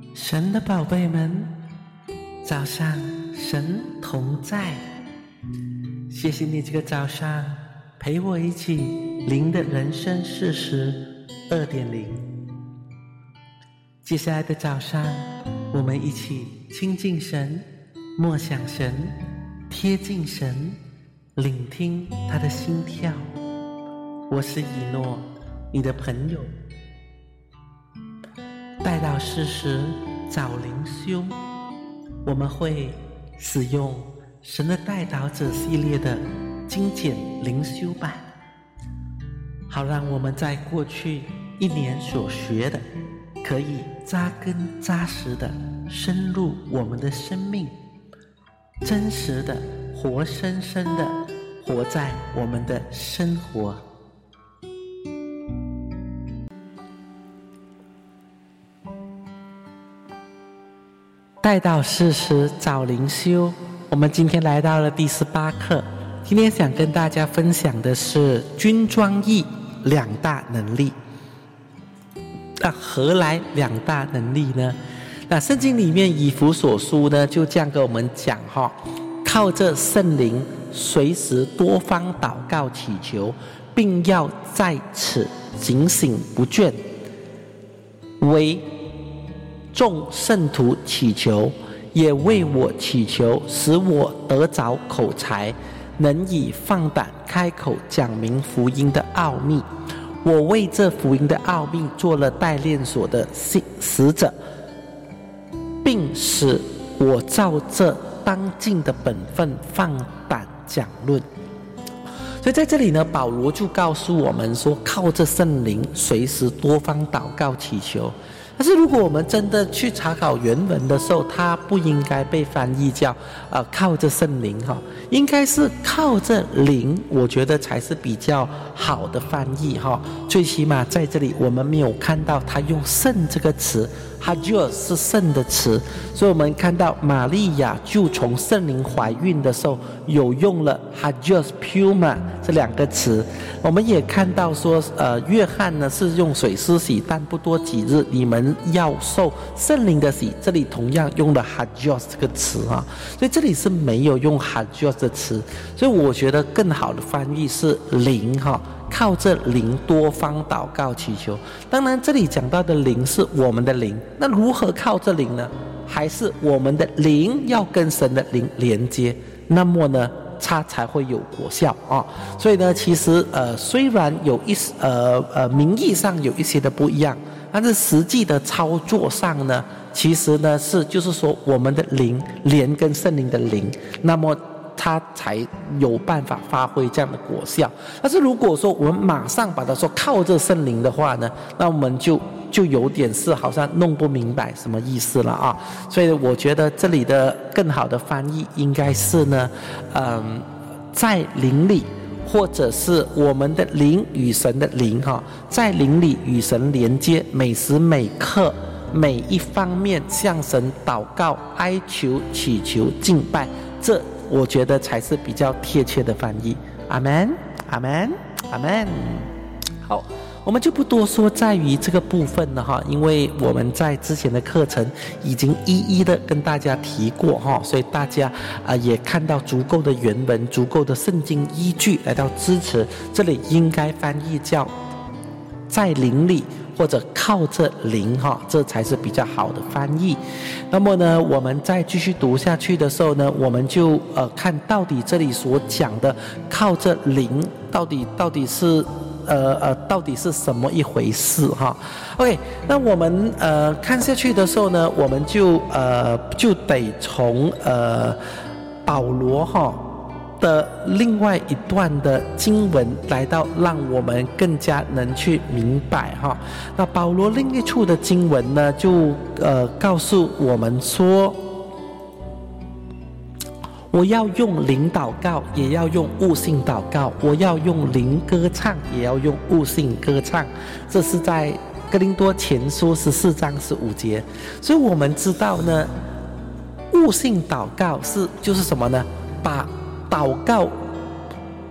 神的宝贝们，早上神同在。谢谢你这个早上陪我一起灵的人生事实 2.0。 接下来的早上，我们一起亲近神，默想神，贴近神，聆听他的心跳。我是以诺，你的朋友。代祷事实早灵修，我们会使用神的代祷者系列的精简灵修版，好让我们在过去1年所学的可以扎根扎实的深入我们的生命，真实的活生生的活在我们的生活。代祷事实早灵修，我们今天来到了第18课。今天想跟大家分享的是军装役2大能力。何来2大能力呢？那圣经里面以弗所书呢就这样跟我们讲靠着圣灵随时多方祷告祈求，并要在此警醒不倦，为众圣徒祈求，也为我祈求，使我得着口才，能以放胆开口讲明福音的奥秘。我为这福音的奥秘做了代练所的使者，并使我照这当尽的本分放胆讲论。所以在这里呢，保罗就告诉我们说，靠着圣灵随时多方祷告祈求。但是如果我们真的去查考原文的时候，它不应该被翻译叫靠着圣灵应该是靠着灵，我觉得才是比较好的翻译最起码在这里我们没有看到他用圣这个词，Hagios 是圣的词，所以我们看到玛利亚就从圣灵怀孕的时候有用了 Hagios Pneuma 这2个词。我们也看到说约翰呢是用水施洗，但不多几日你们要受圣灵的洗，这里同样用了 Hagios 这个词所以这里是没有用 Hagios 的词，所以我觉得更好的翻译是灵靠着灵多方祷告祈求。当然这里讲到的灵是我们的灵，那如何靠着灵呢？还是我们的灵要跟神的灵连接，那么呢它才会有果效所以呢其实虽然有名义上有一些的不一样，但是实际的操作上呢，其实呢就是说我们的灵连跟圣灵的灵，那么它才有办法发挥这样的果效。但是如果说我们马上把它说靠着圣灵的话呢，那我们就有点是好像弄不明白什么意思了所以我觉得这里的更好的翻译应该是呢在灵里，或者是我们的灵与神的灵在灵里与神连接，每时每刻每一方面向神祷告哀求祈求敬拜，这我觉得才是比较贴切的翻译。阿们阿们阿们。好，我们就不多说在于这个部分了因为我们在之前的课程已经一一的跟大家提过所以大家也看到足够的原文，足够的圣经依据来到支持。这里应该翻译叫在灵里，或者靠着灵这才是比较好的翻译。那么呢我们再继续读下去的时候呢，我们就看到底这里所讲的靠着灵到底是什么一回事OK， 那我们看下去的时候呢，我们就得从保罗的另外一段的经文来到，让我们更加能去明白那保罗另一处的经文呢，就告诉我们说，我要用灵祷告，也要用悟性祷告；我要用灵歌唱，也要用悟性歌唱。这是在哥林多前书14章15节。所以我们知道呢，悟性祷告就是什么呢？把祷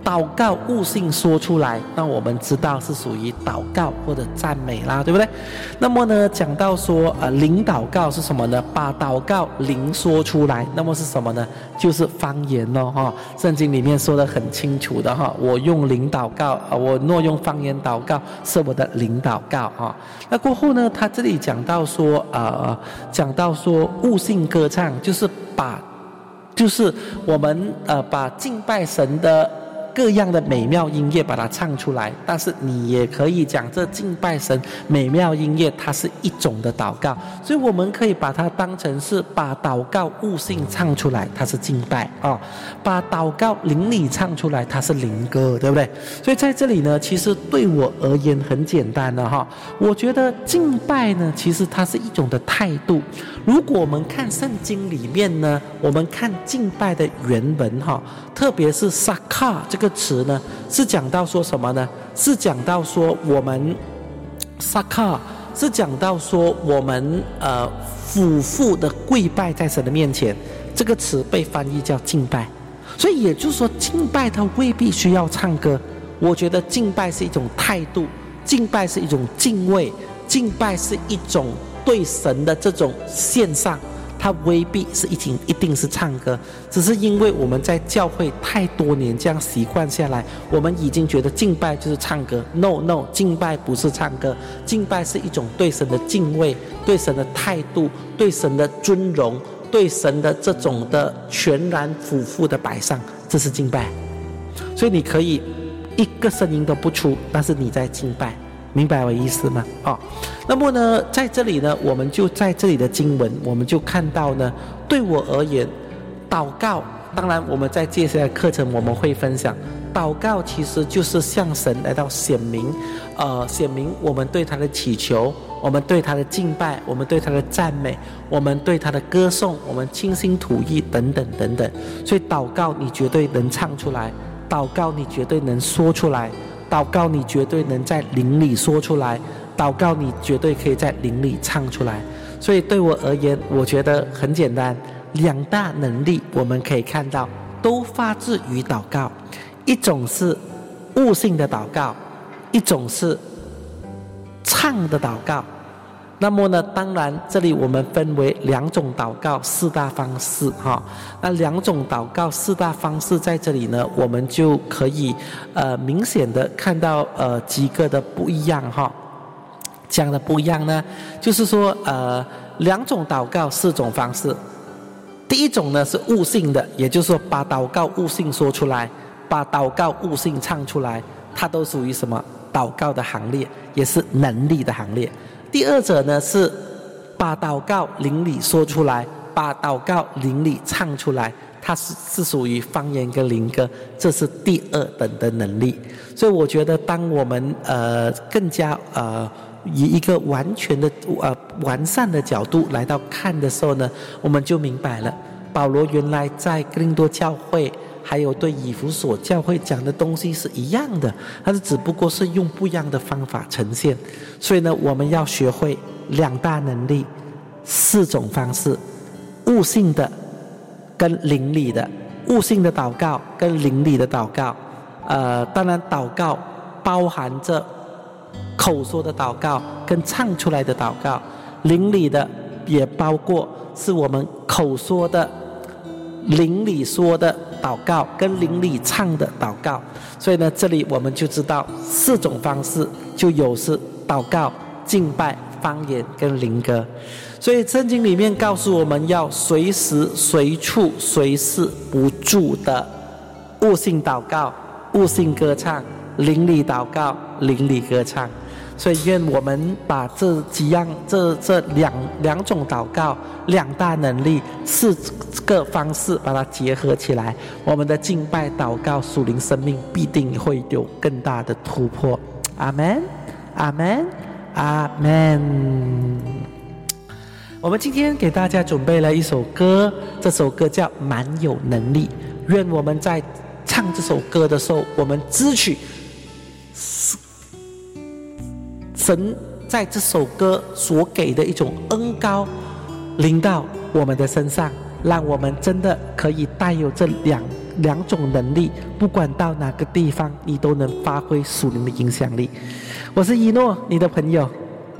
祷告悟性说出来，那我们知道是属于祷告或者赞美啦，对不对？那么呢，讲到说灵祷告是什么呢？把祷告灵说出来，那么是什么呢？就是方言咯哈。圣经里面说得很清楚的哈，我用灵祷告，我若用方言祷告，是我的灵祷告哈。那过后呢，他这里讲到说悟性歌唱，就是我们把敬拜神的各样的美妙音乐把它唱出来，但是你也可以讲这敬拜神美妙音乐它是一种的祷告，所以我们可以把它当成是把祷告悟性唱出来，它是敬拜啊；把祷告灵里唱出来，它是灵歌，对不对？所以在这里呢，其实对我而言很简单的哈，我觉得敬拜呢，其实它是一种的态度。如果我们看圣经里面呢，我们看敬拜的原文哈，特别是萨卡这个词呢，是讲到说什么呢？是讲到说我们萨卡是讲到说我们俯伏的跪拜在神的面前，这个词被翻译叫敬拜。所以也就是说，敬拜它未必需要唱歌。我觉得敬拜是一种态度，敬拜是一种敬畏，敬拜是一种对神的这种献上，它未必是一定是唱歌，只是因为我们在教会太多年这样习惯下来，我们已经觉得敬拜就是唱歌。No， 敬拜不是唱歌，敬拜是一种对神的敬畏，对神的态度，对神的尊荣，对神的这种的全然俯伏的摆上，这是敬拜。所以你可以一个声音都不出，但是你在敬拜。明白我意思吗？那么呢，在这里呢，我们就在这里的经文，我们就看到呢，对我而言，祷告，当然我们在接下来的课程我们会分享，祷告其实就是向神来到显明我们对他的祈求，我们对他的敬拜，我们对他的赞美，我们对他的歌颂，我们倾心吐意等等等等。所以祷告你绝对能唱出来，祷告你绝对能说出来，祷告你绝对能在灵里说出来，祷告你绝对可以在灵里唱出来。所以对我而言，我觉得很简单，两大能力我们可以看到都发自于祷告，一种是悟性的祷告，一种是唱的祷告。那么呢，当然这里我们分为两种祷告四大方式哈。那两种祷告四大方式在这里呢，我们就可以明显的看到几个的不一样哈。这样的不一样呢，就是说两种祷告四种方式。第一种呢是悟性的，也就是说把祷告悟性说出来，把祷告悟性唱出来，它都属于什么？祷告的行列，也是能力的行列。第二者呢是把祷告灵里说出来，把祷告灵里唱出来，它是属于方言跟灵歌，这是第二等的能力。所以我觉得当我们更加以一个完全的完善的角度来到看的时候呢，我们就明白了保罗原来在哥林多教会还有对以弗所教会讲的东西是一样的，但是只不过是用不一样的方法呈现。所以呢，我们要学会两大能力四种方式，悟性的跟灵里的，悟性的祷告跟灵里的祷告。当然祷告包含着口说的祷告跟唱出来的祷告，灵里的也包括是我们口说的灵里说的祷告跟灵里唱的祷告。所以呢，这里我们就知道四种方式，就有是祷告、敬拜、方言跟灵歌。所以圣经里面告诉我们要随时随处随事不住的悟性祷告、悟性歌唱，灵里祷告、灵里歌唱。所以愿我们把这几样这两种祷告两大能力四个方式把它结合起来，我们的敬拜祷告属灵生命必定会有更大的突破。阿们阿们阿们。我们今天给大家准备了一首歌，这首歌叫蛮有能力。愿我们在唱这首歌的时候，我们支取神在这首歌所给的一种恩膏临到我们的身上，让我们真的可以带有这两种能力，不管到哪个地方，你都能发挥属灵的影响力。我是一诺，你的朋友。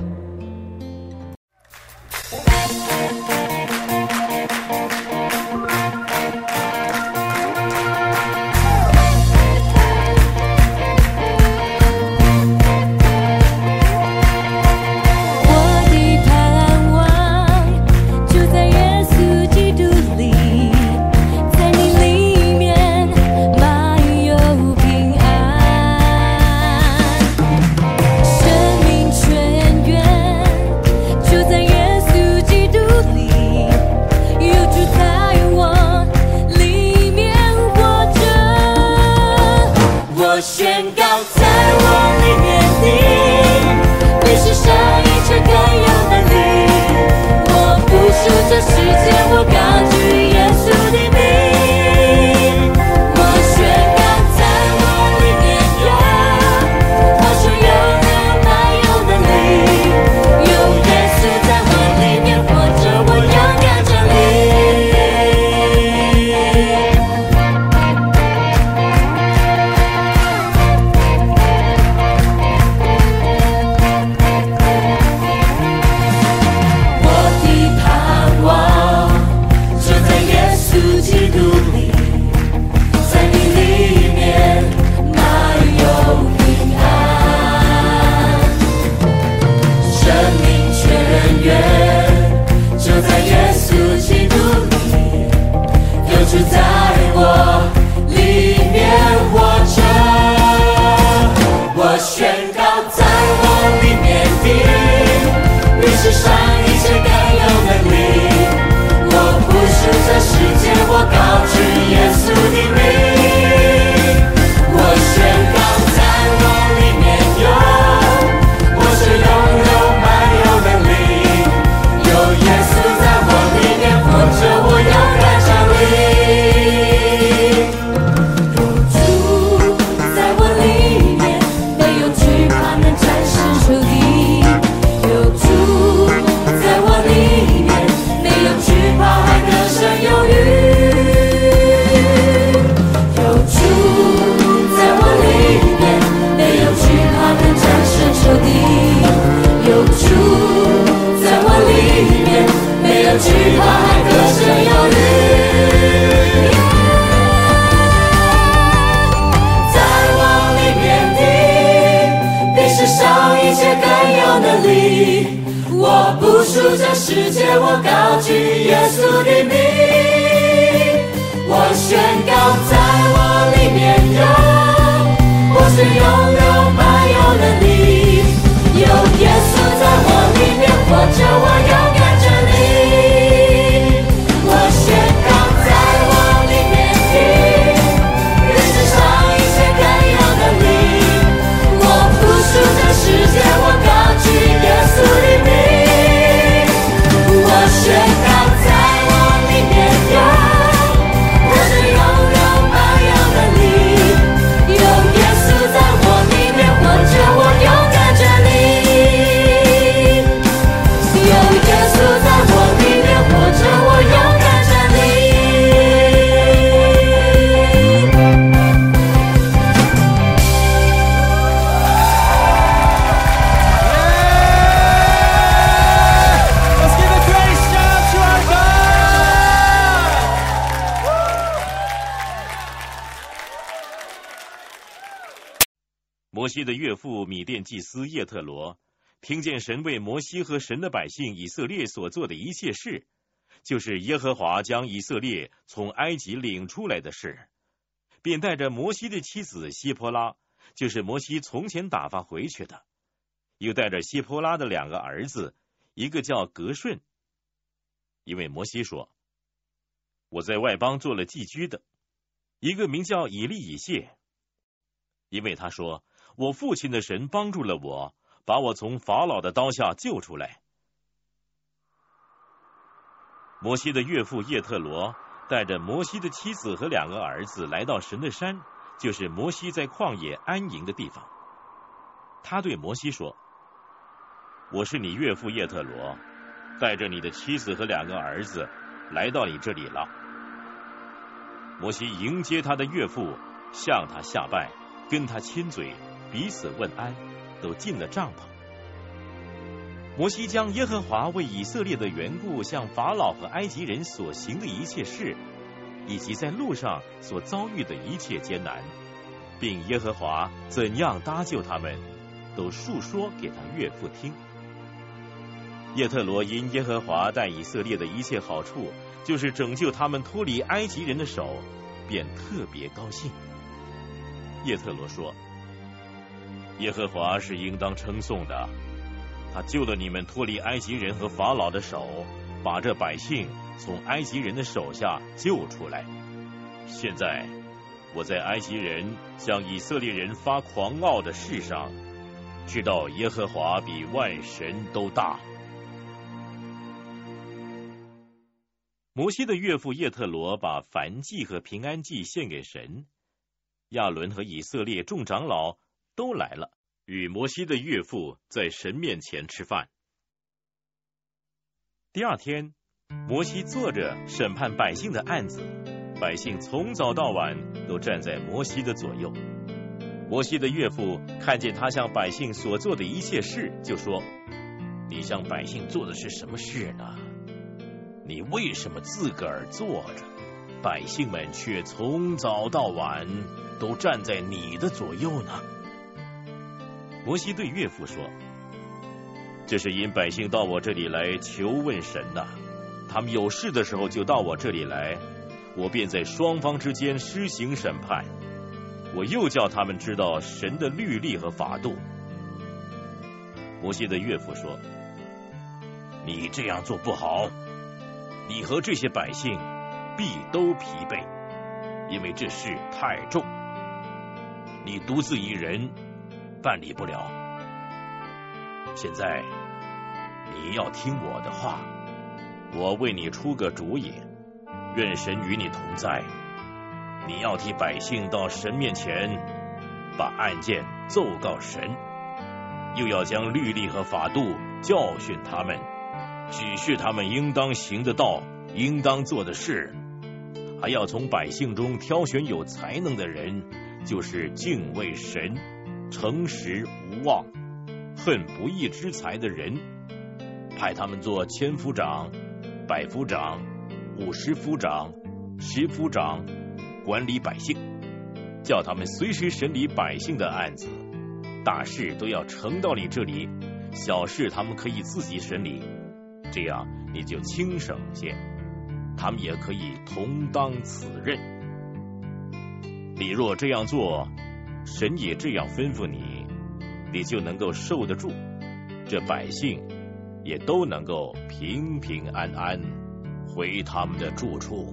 摩西的岳父米甸祭司叶特罗听见神为摩西和神的百姓以色列所做的一切事，就是耶和华将以色列从埃及领出来的事，便带着摩西的妻子希波拉，就是摩西从前打发回去的，又带着希波拉的2个儿子，一个叫革顺，因为摩西说，我在外邦做了寄居的；一个名叫以利以谢，因为他说，我父亲的神帮助了我，把我从法老的刀下救出来。摩西的岳父叶特罗带着摩西的妻子和2个儿子来到神的山，就是摩西在旷野安营的地方。他对摩西说，我是你岳父叶特罗，带着你的妻子和2个儿子来到你这里了。 摩西迎接他的岳父，向他下拜，跟他亲嘴，彼此问安，都进了帐篷。摩西将耶和华为以色列的缘故向法老和埃及人所行的一切事，以及在路上所遭遇的一切艰难，并耶和华怎样搭救他们，都述说给他岳父听。叶特罗因耶和华待以色列的一切好处，就是拯救他们脱离埃及人的手，便特别高兴。叶特罗说：耶和华是应当称颂的，他救了你们脱离埃及人和法老的手，把这百姓从埃及人的手下救出来。现在我在埃及人向以色列人发狂傲的事上，知道耶和华比万神都大。摩西的岳父叶特罗把燔祭和平安祭献给神，亚伦和以色列众长老都来了，与摩西的岳父在神面前吃饭。第二天，摩西坐着审判百姓的案子，百姓从早到晚都站在摩西的左右。摩西的岳父看见他向百姓所做的一切事，就说：你向百姓做的是什么事呢？你为什么自个儿坐着，百姓们却从早到晚都站在你的左右呢？摩西对岳父说：这是因百姓到我这里来求问神呐，他们有事的时候就到我这里来，我便在双方之间施行审判，我又叫他们知道神的律例和法度。摩西的岳父说：你这样做不好，你和这些百姓必都疲惫，因为这事太重，你独自一人办理不了。现在你要听我的话，我为你出个主意，愿神与你同在。你要替百姓到神面前，把案件奏告神，又要将律例和法度教训他们，指示他们应当行的道，应当做的事，还要从百姓中挑选有才能的人，就是敬畏神、诚实无妄、恨不义之财的人，派他们做千夫长、百夫长、50夫长、10夫长，管理百姓，叫他们随时审理百姓的案子，大事都要呈到你这里，小事他们可以自己审理，这样你就轻省些，他们也可以同当此任。你若这样做，神也这样吩咐你，你就能够受得住，这百姓也都能够平平安安回他们的住处。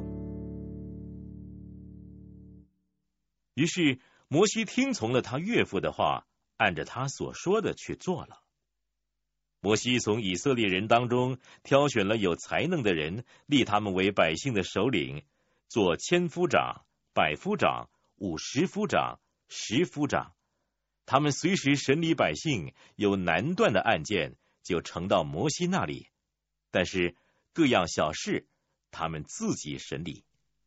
于是摩西听从了他岳父的话，按着他所说的去做了。摩西从以色列人当中挑选了有才能的人，立他们为百姓的首领，做千夫长、百夫长、50夫长、10夫长。他们随时审理百姓有难断的案件，就呈到摩西那里，但是各样小事他们自己审理。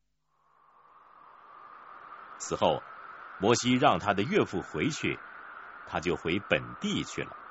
此后，摩西让他的岳父回去，他就回本地去了。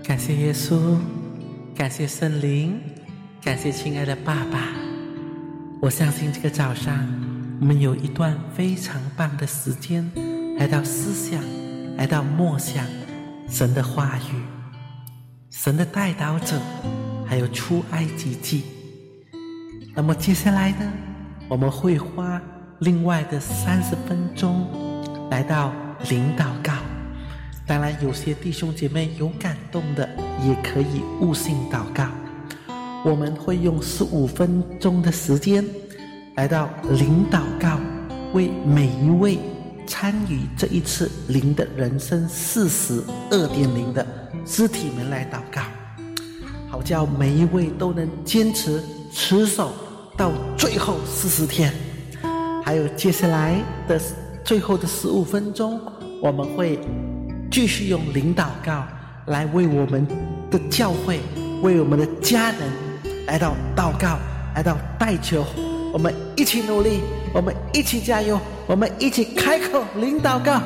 感谢耶稣，感谢圣灵，感谢亲爱的爸爸。我相信这个早上我们有一段非常棒的时间来到思想，来到默想神的话语，神的代祷者，还有出埃及记。那么接下来呢，我们会花另外的30分钟来到灵祷告。当然有些弟兄姐妹有感动的也可以悟性祷告。我们会用15分钟的时间来到灵祷告，为每一位参与这一次灵的人生42.0的肢体们来祷告，好叫每一位都能坚持持守到最后40天。还有接下来的最后的15分钟，我们会继续用灵祷告来为我们的教会，为我们的家人来到祷告，来到代求。我们一起努力，我们一起加油，我们一起开口灵祷告。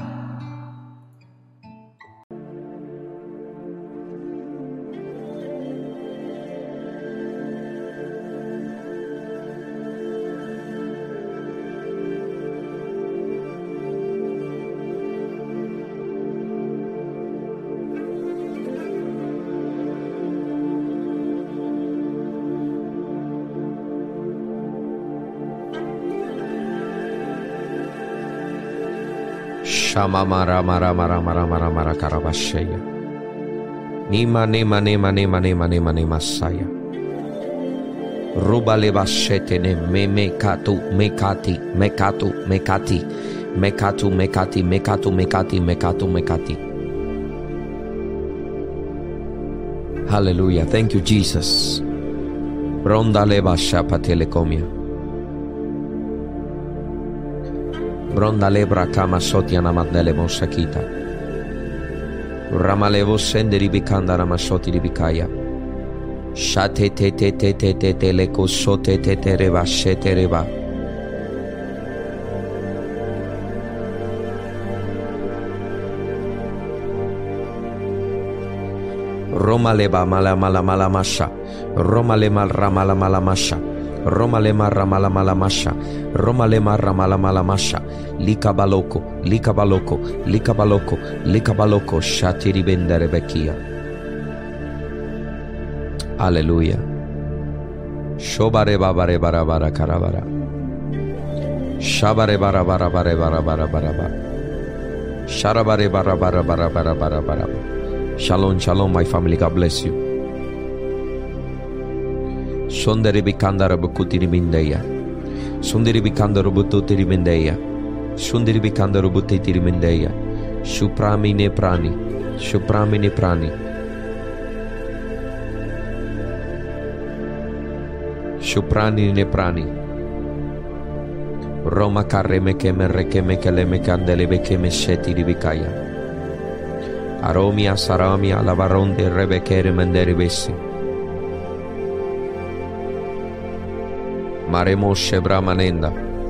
Shama mara mara mara mara mara mara karabashaya. Nima nema nema nema nema nema nema saya. Ruba leba shetene me mekatu mekati mekatu mekati mekatu mekati mekatu mekati mekatu mekati. Hallelujah. Thank you, Jesus. Bronda leba shapa telekomia. Bronda lebra kama sotiana madele mosakita. Ramalevo sende ribikanda ramasoti ribikaya. Shate te te te te te te leko sote te te reba shete reba. Roma leba mala mala mala masha. Roma le mal ramala mala masha. Roma le marra mala mala masha. Roma le marra mala mala masha. Lika baloko, lika baloko, lika baloko, lika baloko. Shati ribendere bekia. Hallelujah. Shobare babare bara bara karabara. Shabare bara bara bara bara bara bara bara. Sharabare bara bara bara bara bara bara. Shalom, shalom, my family. God bless you. Sondere bikanda rabukuti rimindeya. Sondere bikanda rubututi rimindeya. Sondere bikanda rubuti rimindeya. Suprami ne prani. Suprami ne prani. Suprani ne prani. Roma karreme keme rekeme keleme kandele bekeme sheti ribikaya. Aromia saramia lavaronde rebekere mendere bessi. Maremo shebramanenda.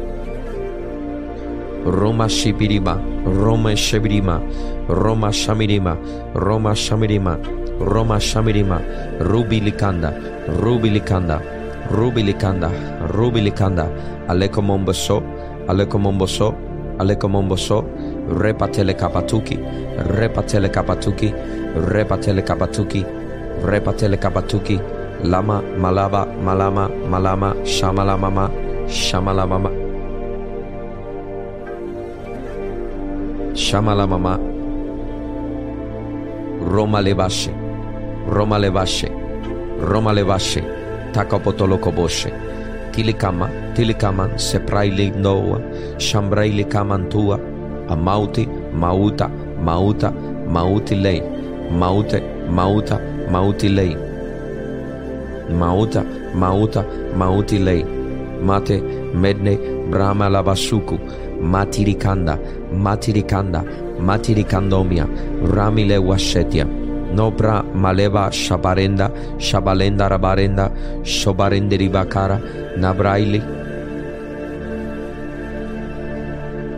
Roma shibirima. Roma shibirima. Roma shamirima. Roma shamirima. Roma shamirima. Rubilikanda. Rubilikanda. Rubilikanda. Rubilikanda. Alekomomboso. Alekomomboso. Alekomomboso. Repatele kapatuki. Repatele kapatuki. Repatele kapatuki. Repatele kapatuki. Lama, malaba, malama, malama, shamala mama, shamala mama. Shamala mama. Roma levashe, Roma levashe, Roma levashe, takapotolo koboshe. Tilikama, tilikama, sepraili noa, shambraili kamantua, amauti, mauta, mauta, mauti lei, maute, mauta, mauti lei. Mauta, mauta, mauti lei. Mate, medne, brahma labasuku. Matirikanda, matirikanda, matirikandomia. Ramile washetia. Nobra maleva shabarenda, shabalenda rabarenda, shobarende ribakara, nabraili.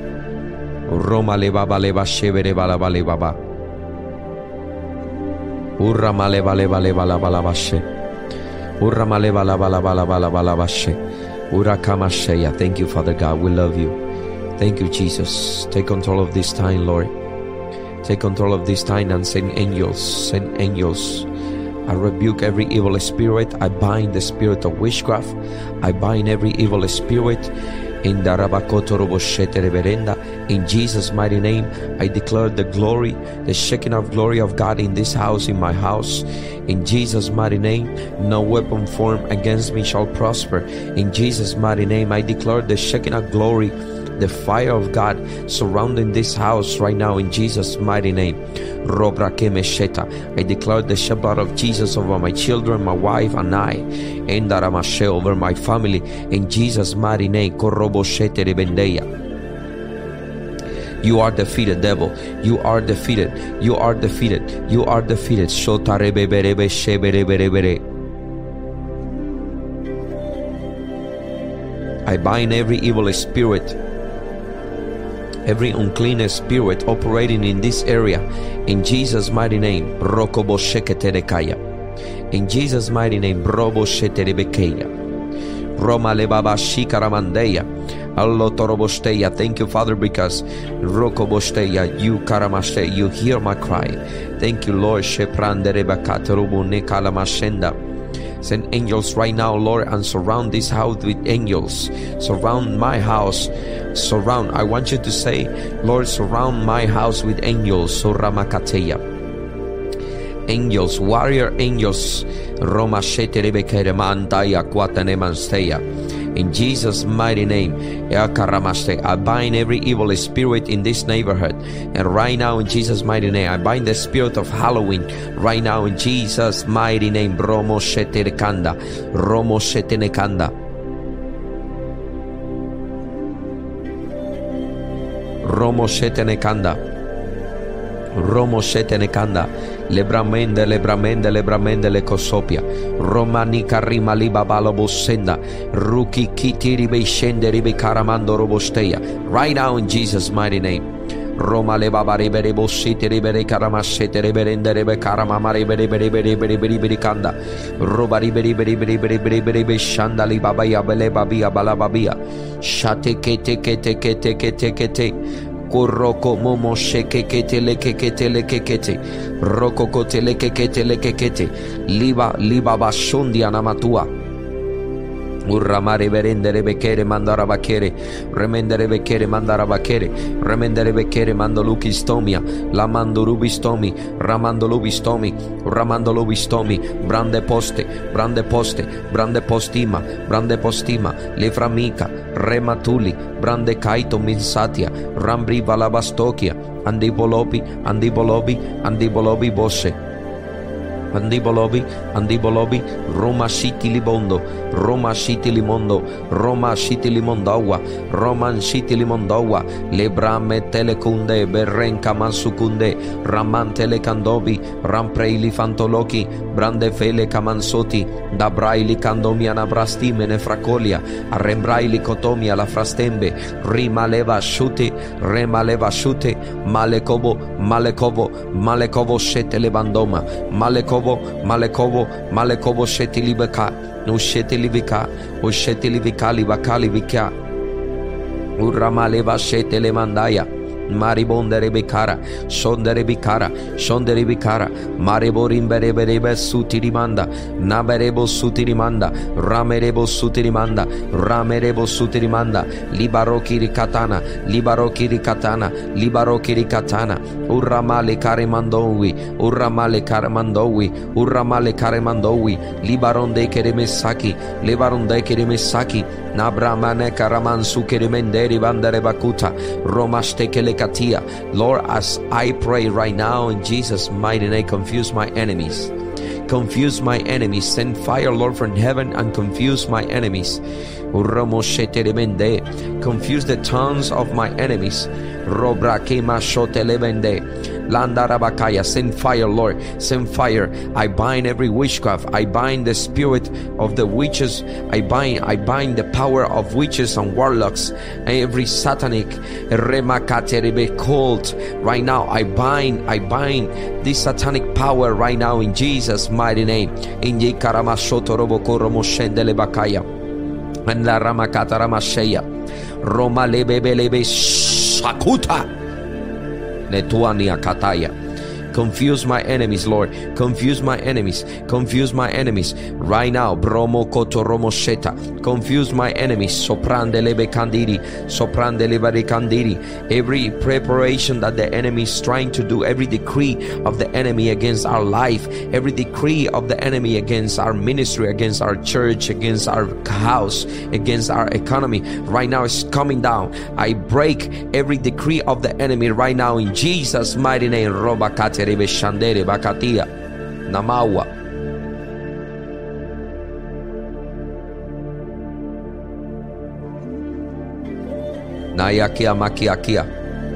Roma leva baleva shevere balaba levaba. Urra male vale vale vala vala bashe. Urra male vala vala vala vala vala bashe. Ura kamasheya. Thank you, Father God. We love you. Thank you, Jesus. Take control of this time, Lord. Take control of this time and send angels. Send angels. I rebuke every evil spirit. I bind the spirit of witchcraft. I bind every evil spirit. In Jesus' mighty name, I declare the glory, the Shekinah of glory of God in this house, in my house. In Jesus' mighty name, no weapon formed against me shall prosper. In Jesus' mighty name, I declare the Shekinah glory, the fire of God surrounding this house right now in Jesus' mighty name. I declare the shed blood of Jesus over my children, my wife, and I, and over my family in Jesus' mighty name. You are defeated, devil. You are defeated. You are defeated. You are defeated. I bind every evil spirit, every unclean spirit operating in this area in Jesus' mighty name. In Jesus' mighty name. Roma lebaba shikaramandeya. Allo torobosteya. Thank you, Father, because rokobosteya, you karamashte, you hear my cry. Thank you, Lord. Send angels right now, Lord, and surround this house with angels. Surround my house. Surround. I want you to say, Lord, surround my house with angels. Soramakateya. Angels, warrior angels. Roma sheterebekere mantaya kwatanemansteya. In Jesus' mighty name, I bind every evil spirit in this neighborhood. And right now, in Jesus' mighty name, I bind the spirit of Halloween. Right now, in Jesus' mighty name, Romo shetenekanda, Romo shetenekanda, Romo shetenekanda, Romo shetenekanda. Lebramende, lebramende, lebramende le kosopia. Romani karima liba balobosenda. Ruki kitiri be shende ribe karamando robosteya. Right now in Jesus' mighty name. Roma le baba ribere bosite ribere karamashete riberende ribe karamama ribere bere kanda. Roba ribere bere shanda li baba ya bele babia balababia. Shate kete. Koroko momo shekekete lekekete lekekete rokokote lekekete lekekete liba bashundi anamatua. Urramare verendere bekere mandara bakere remendere bekere mandara bakere remendere bekere mandolukistomia la mandorubistomi ramandolubistomi brande postima leframika rematuli brande kaito minsatia rambri valabastokia andibolobi boshe Andibolobi, Roma City Libondo, Roman City Limondawa, Lebrame Telecunde, Berrenca Mansucunde, Ramantele Candobi, Rampreili Fantoloki, Brande Fele Camansoti, Dabraili Candomiana Brastimene Fracolia, Arrembraili Cotomia la Frastembe, Rema leva shute, Malekovo Shete Levandoma, Malekovo Sheti Libeka, no Sheti Livika, O Sheti Livika Livika, Uramaleva Shete Lemandaya. Maribonde rebekara, shonde rebikara, mareborimberebe sutirimanda, naberebo sutirimanda, ramerebo sutirimanda, libarokiri katana, uramale karemandowi, libaronde keremesaki, nabramane karamansu keremenderi bandere bakuta, romastekele Katia. Lord, as I pray right now in Jesus' mighty name, confuse my enemies. Send fire, Lord, from heaven and confuse my enemies. Confuse the tongues of my enemies. Send fire, Lord. Send fire. I bind every witchcraft. I bind the spirit of the witches. I bind the power of witches and warlocks. Every satanic cult. Right now, I bind this satanic power right now in Jesus' mighty name. In Yikaramashoto Robokoro Moshendele Bakaya. And la Ramakata Ramasheya. Roma Lebebelebe Shakuta. Netuania Kataya. Confuse my enemies, Lord. Confuse my enemies. Confuse my enemies. Right now, Bromo Koto Romosheta. Confuse my enemies. Soprandele Bekandiri. Soprandele Barikandiri. Every preparation that the enemy is trying to do, every decree of the enemy against our life, every decree of the enemy against our ministry, against our church, against our house, against our economy, right now is coming down. I break every decree of the enemy right now in Jesus' mighty name. Robakate Shandere Bakatia Namawa. Nayakia Makiakia.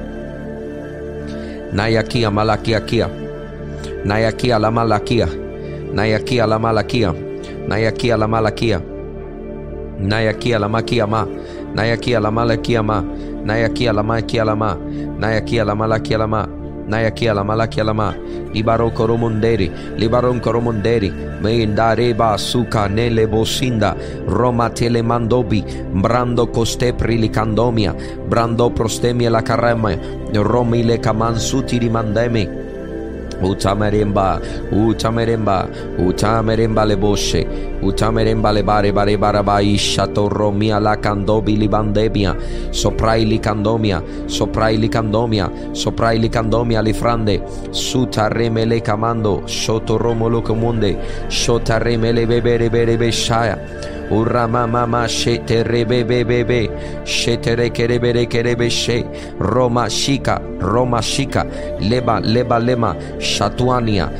Nayakia Malakiakia. Nayakia la Malakia. Nayakia la Malakia. Nayakia la Malakia. Nayakia la Makiama. Nayakia la Malakia ma. Nayakia la Makia la ma. Nayakia la Malakia la ma. Nayakia la Malakia la ma. Libaro Koromonderi. Libaron Koromonderi. Meindareba Suka Nele Bosinda. Roma Telemandobi. Brando Costepri Licandomia. Brando Prostemia la Carema. Romi le Kamansuti Rimandemi. Utameremba, utameremba, utameremba le bosce, utameremba le bare barabai, shatoromia la candobi libandemia, soprai li candomia, soprai li candomia, soprai li candomia li frande, sutareme le camando, sotoromo lo comunde, sotareme le bebere beshaya. Urama mama shete rebe bebe shete kerebe she Roma shika leba lema shatuania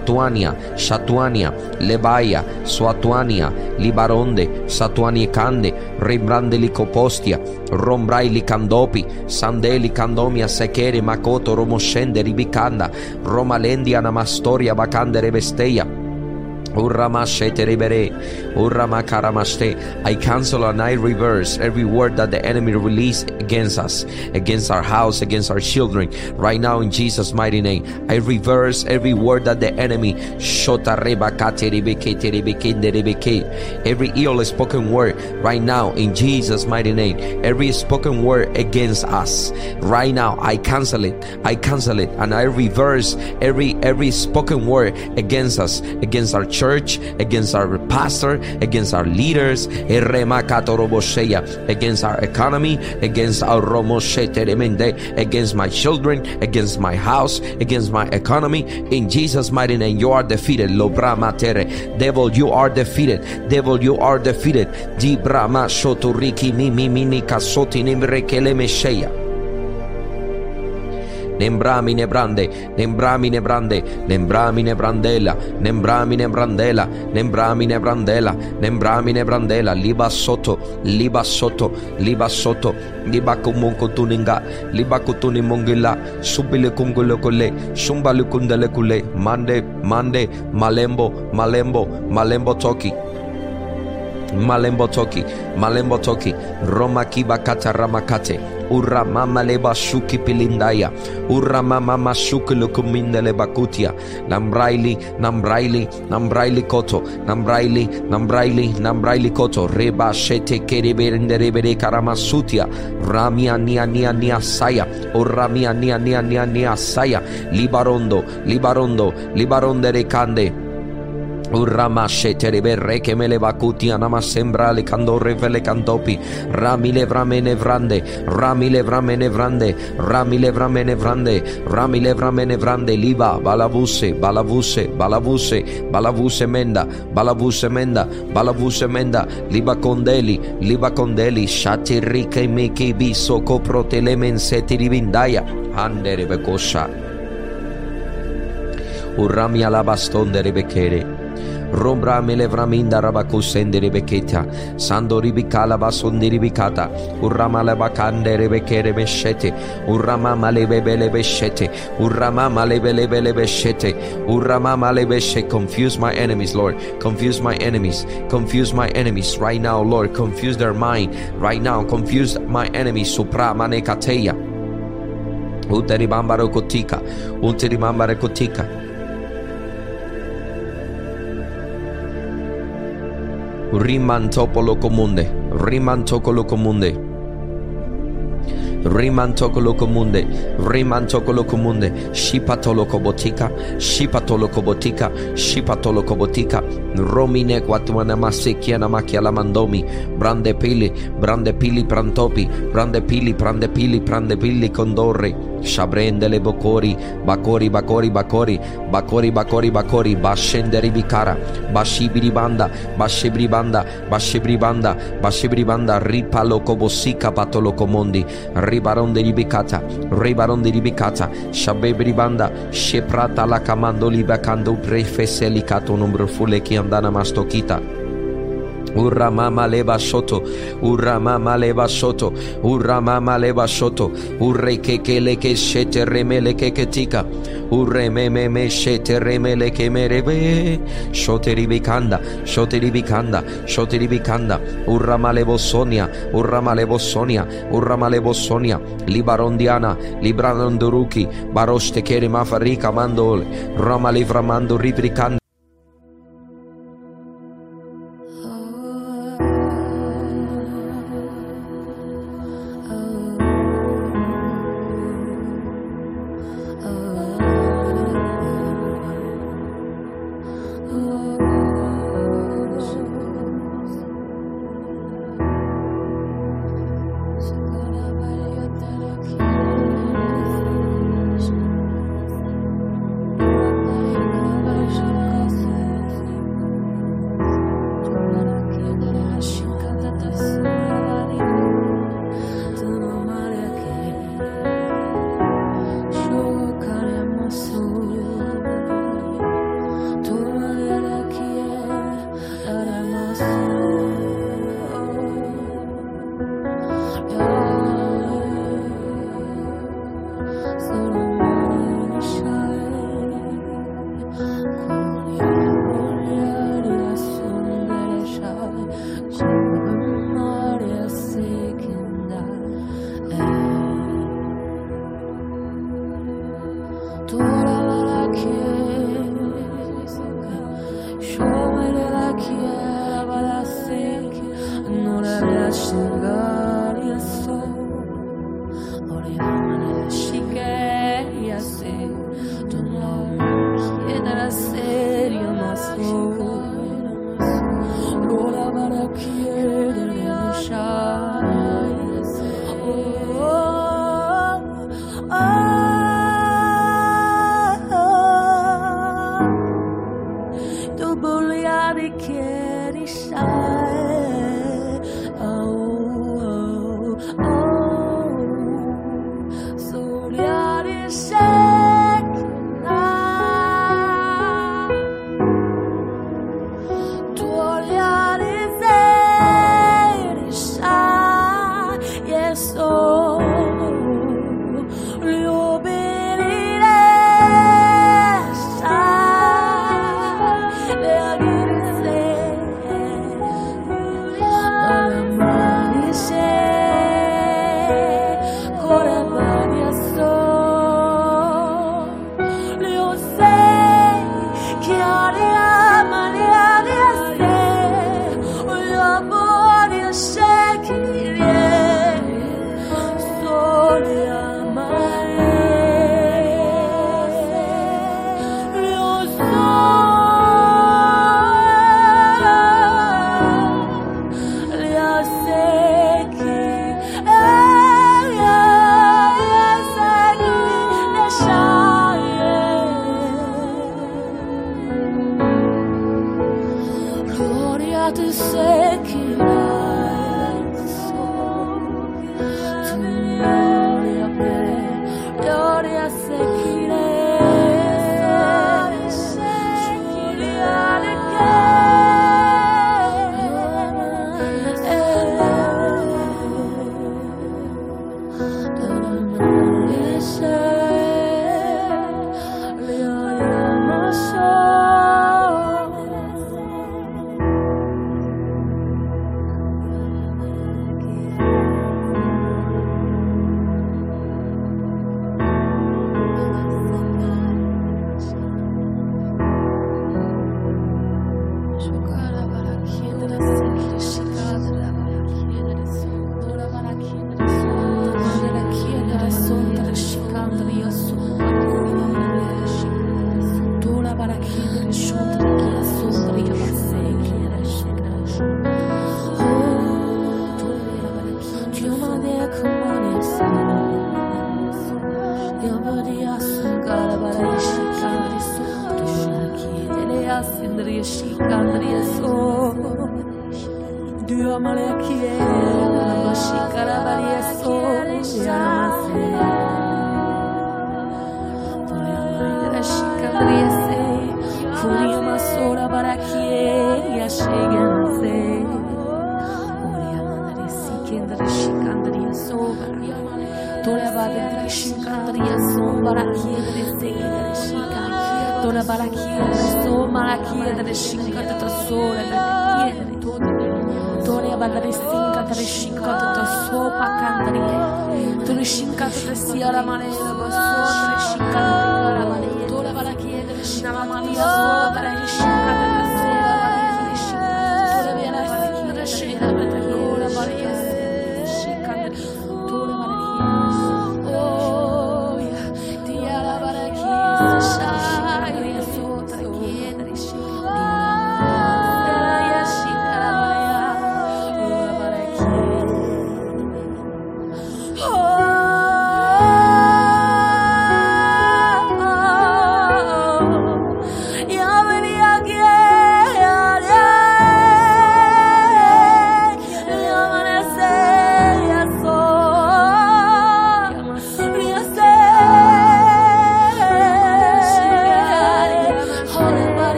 lebaya swatuania libaronde satuani kande ribrande licopostia rombrai licandopi sandeli candomia sekere makoto romoshende ribicanda Roma lendia namastoria bakande rebesteia. I cancel and I reverse every word that the enemy released against us, against our house, against our children. Right now in Jesus' mighty name, I reverse every word that the enemy every ill spoken word right now in Jesus' mighty name. Every spoken word against us right now, I cancel it, and I reverse every spoken word against us, against our church, against our pastor, against our leaders, against our economy, against our against my children, against my house, against my economy. In Jesus' mighty name, you are defeated. Devil, you are defeated. Devil, you are defeated. Nembrami nebrande, nembrami nebrande, nembrami nebrandela, nembrami nebrandela, nembrami nebrandela, nembrami nebrandela, liba soto, liba kumunkutuninga, liba kutunimungila, subile kungule kule, shumbali kundele kule, mande, malembo toki. Malembo toki, Roma kiba kata ramakate, Ura mama leba shuki pilindaya, Ura mama shuki lukuminde leba kutia, Nambraili koto, Nambraili koto, Reba shete kereberende rebere karamasutia, Ramia nia saya, Uramia nia saya, Libaronde recande. Urama shetere berre che me le bacuti anama sembra le candore vele cantopi rami le vrame vrande liba balavuse menda liba condeli shati rike meki biso coprote le menseti rivindaya andere becosha Urami alabastonde rebekere Rombra melevraminda rabakusende rebeketa. Sando ribikala basundi ribikata. Urama lebakande rebekere beshete. Urama malebele beshete. Urama malebele beshete. Urama malebeshe. Confuse my enemies, Lord. Confuse my enemies. Confuse my enemies right now, Lord. Confuse their mind right now. Confuse my enemies. Supra manekateya. Uteribambaro kotika. Uteribambare kotika. Rimantopolo comunde. Rimantocolo comunde. Rimantocolo comunde. Rimantocolo comunde. Shipatolo kobotika. Shipatolo kobotika. Shipatolo kobotika. Romine quatuana masekiana makiala mandomi. Brande pili prantopi. Brande pili condorre. Shabrendele bocori. Bacori. Bascenderi bicara. Bashibribanda. Ripalo kobosika patolo comondi. Ribaron de ribicata, Shabebribanda, Sheprata la camando libacando prefeselicato numero fule che andana mastokita. Urramama leva soto, urre che le che shete remele che tika, urre me shete remele che mereve, shote ribicanda, urramalevo sonia, libarondiana, librandoruki, baroste kere mafarika mandol, rama livramando ribricanda.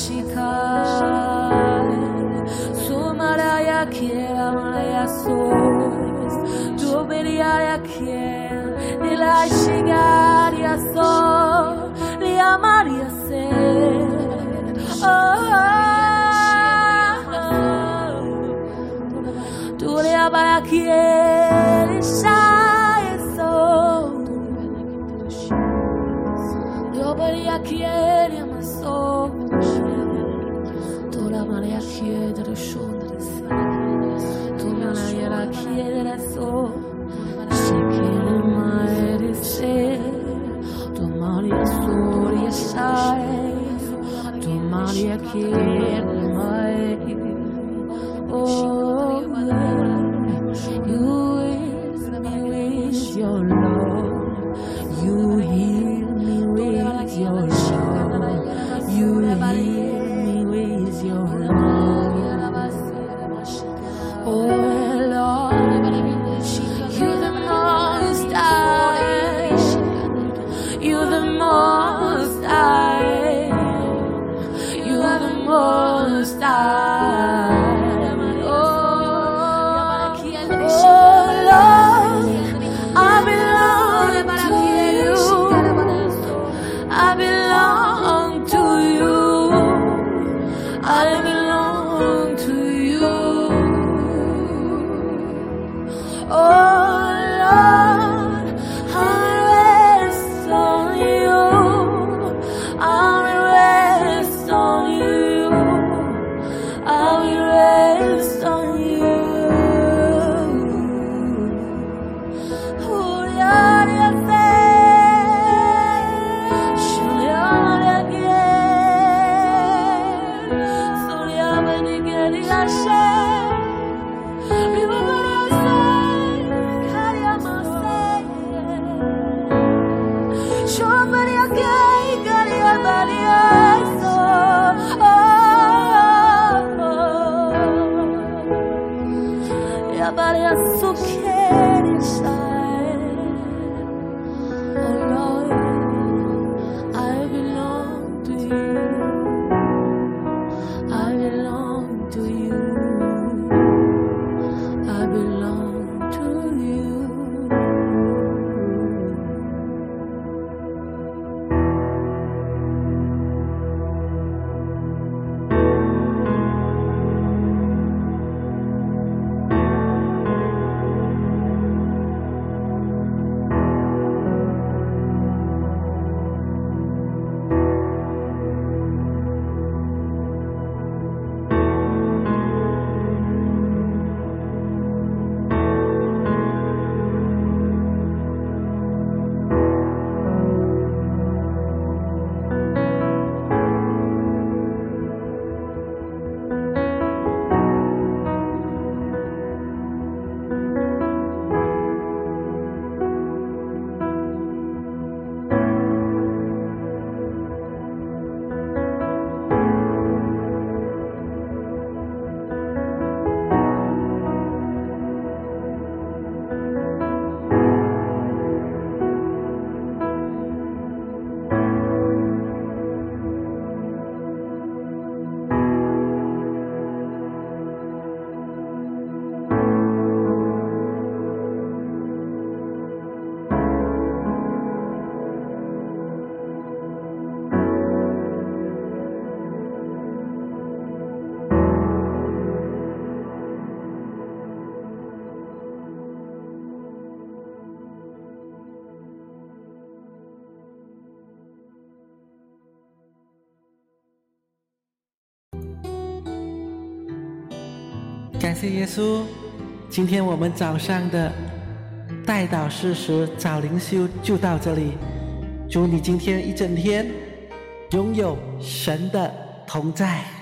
感谢耶稣，今天我们早上的代祷事实早灵修就到这里。祝你今天一整天拥有神的同在。